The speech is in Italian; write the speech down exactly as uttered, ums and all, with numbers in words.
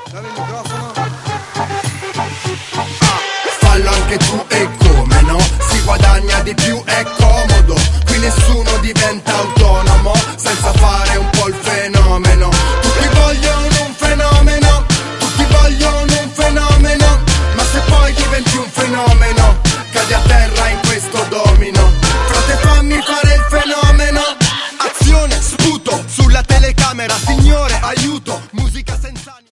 Dammi il microfono. Fallo anche tu e come no, si guadagna di più